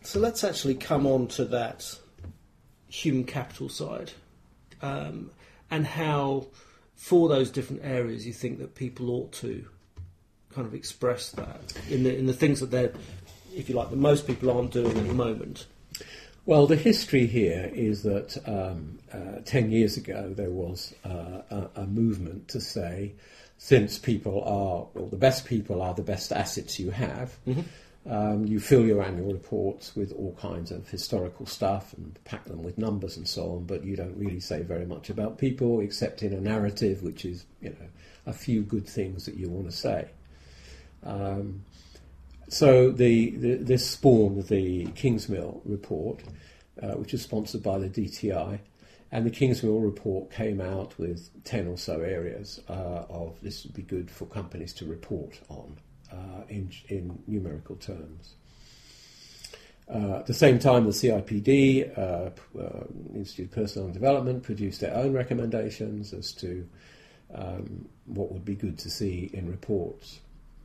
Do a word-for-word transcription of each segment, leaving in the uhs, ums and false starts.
So let's actually come on to that human capital side, um, and how, for those different areas, you think that people ought to kind of express that in the in the things that they're, if you like, that most people aren't doing at the moment. Well, the history here is that um, uh, ten years ago there was uh, a, a movement to say, since people are, well, the best people are the best assets you have. Mm-hmm. Um, you fill your annual reports with all kinds of historical stuff and pack them with numbers and so on, but you don't really say very much about people except in a narrative, which is, you know, a few good things that you want to say. Um, so the, the this spawned the Kingsmill report, uh, which is sponsored by the D T I, and the Kingsmill report came out with ten or so areas uh, of this would be good for companies to report on. Uh, in, in numerical terms. Uh, at the same time, the C I P D, uh, uh, Institute of Personnel and Development, produced their own recommendations as to um, what would be good to see in reports.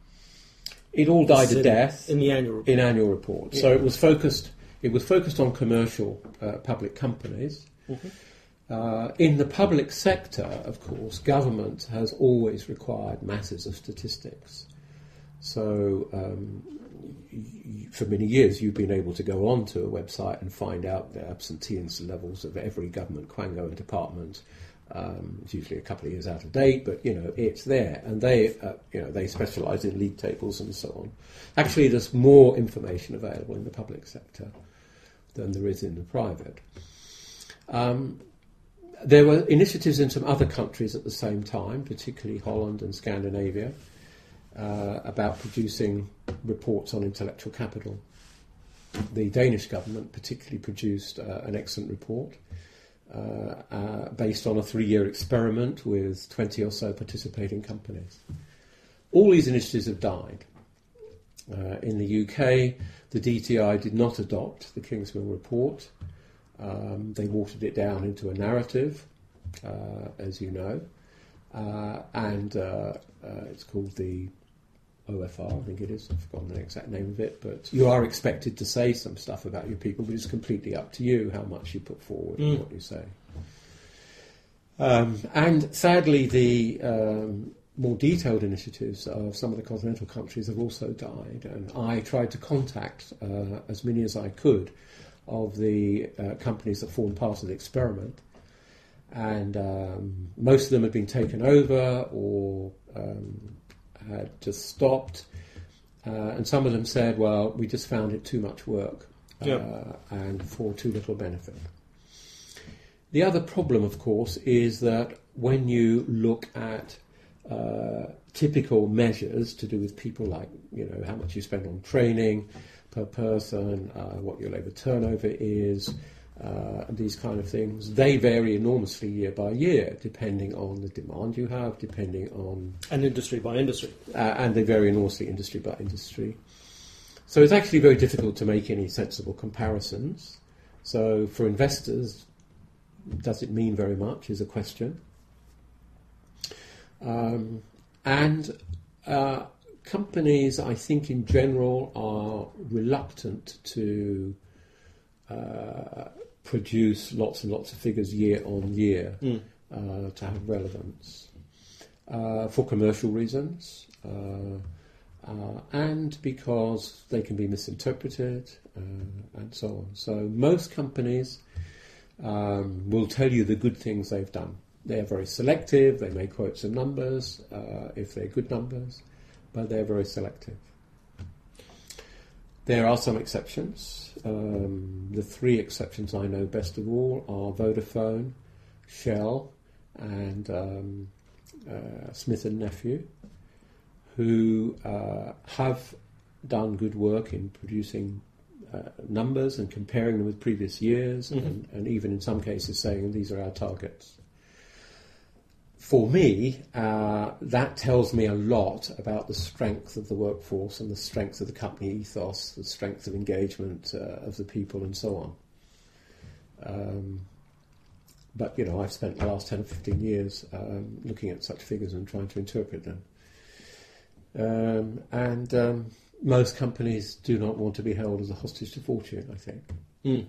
It all died a death in the annual report. in annual reports. Yeah. So it was focused. It was focused on commercial uh, public companies. Mm-hmm. Uh, in the public sector, of course, government has always required masses of statistics. So, um, y- for many years, you've been able to go onto a website and find out the absenteeism levels of every government quango and department. Um, it's usually a couple of years out of date, but you know it's there, and they, uh, you know, they specialise in league tables and so on. Actually, there's more information available in the public sector than there is in the private. Um, there were initiatives in some other countries at the same time, particularly Holland and Scandinavia. Uh, about producing reports on intellectual capital. The Danish government particularly produced uh, an excellent report uh, uh, based on a three-year experiment with twenty or so participating companies. All these initiatives have died. Uh, in the U K, the D T I did not adopt the Kingsmill report. Um, they watered it down into a narrative, uh, as you know, uh, and uh, uh, it's called the O F R, I think it is. I've forgotten the exact name of it, but you are expected to say some stuff about your people, but it's completely up to you how much you put forward mm. and what you say. Um, and sadly, the um, more detailed initiatives of some of the continental countries have also died, and I tried to contact uh, as many as I could of the uh, companies that formed part of the experiment, and um, most of them had been taken over or um, had just stopped, uh, and some of them said, well, we just found it too much work uh, yep. and for too little benefit. The other problem, of course, is that when you look at uh, typical measures to do with people, like, you know, how much you spend on training per person, uh, what your labour turnover is, Uh, and these kind of things, they vary enormously year by year, depending on the demand you have, depending on... And industry by industry. Uh, and they vary enormously industry by industry. So it's actually very difficult to make any sensible comparisons. So for investors, does it mean very much is a question. Um, and uh, companies, I think in general, are reluctant to... Uh, produce lots and lots of figures year on year mm. uh, to have relevance uh, for commercial reasons uh, uh, and because they can be misinterpreted uh, and so on. So most companies um, will tell you the good things they've done. They're very selective, they may quote some numbers uh, if they're good numbers, but they're very selective. There are some exceptions. Um, the three exceptions I know best of all are Vodafone, Shell, and um, uh, Smith and Nephew, who uh, have done good work in producing uh, numbers and comparing them with previous years, mm-hmm. and, and even in some cases saying these are our targets. For me, uh, that tells me a lot about the strength of the workforce and the strength of the company ethos, the strength of engagement uh, of the people and so on. Um, but, you know, I've spent the last ten or fifteen years um, looking at such figures and trying to interpret them. Um, and um, most companies do not want to be held as a hostage to fortune, I think. Mm.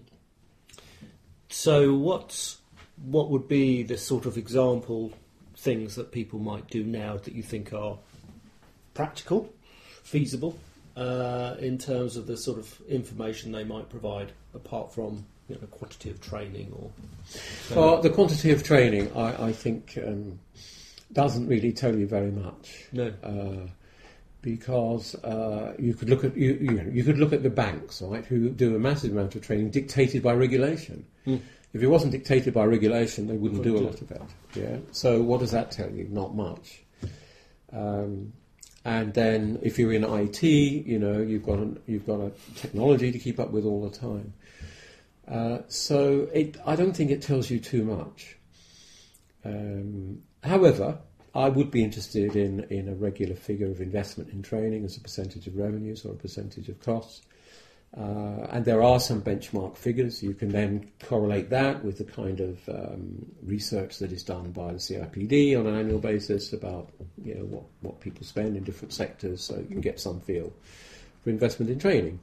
So what's, what would be the sort of example things that people might do now that you think are practical, feasible, uh, in terms of the sort of information they might provide, apart from, you know, quantitative training or... Well, the quantitative training, I, I think, um, doesn't really tell you very much. No. Uh, because uh, you could look at you, you, know, you could look at the banks, right, who do a massive amount of training dictated by regulation. Mm. If it wasn't dictated by regulation, they wouldn't do a do lot of it. Yeah. So what does that tell you? Not much. Um, and then if you're in I T, you know, you've got a, you've got a technology to keep up with all the time. Uh, so it, I don't think it tells you too much. Um, however, I would be interested in, in a regular figure of investment in training as a percentage of revenues or a percentage of costs. Uh, and there are some benchmark figures. You can then correlate that with the kind of um, research that is done by the C I P D on an annual basis about, you know, what, what people spend in different sectors, so you can get some feel for investment in training.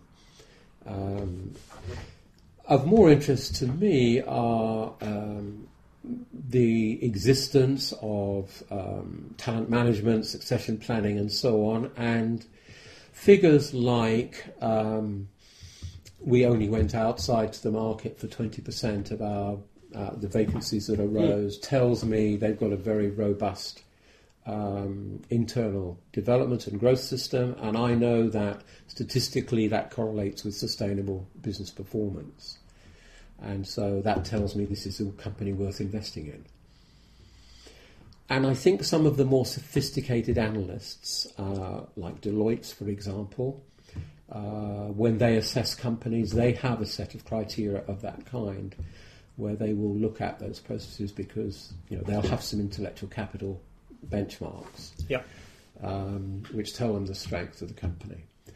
Um, of more interest to me are um, the existence of um, talent management, succession planning, and so on, and figures like um, we only went outside to the market for twenty percent of our uh, the vacancies that arose, mm. tells me they've got a very robust um, internal development and growth system, and I know that statistically that correlates with sustainable business performance. And so that tells me this is a company worth investing in. And I think some of the more sophisticated analysts, uh, like Deloitte, for example, uh, when they assess companies, they have a set of criteria of that kind, where they will look at those processes because, you know, they'll have some intellectual capital benchmarks, yeah, um, which tell them the strength of the company.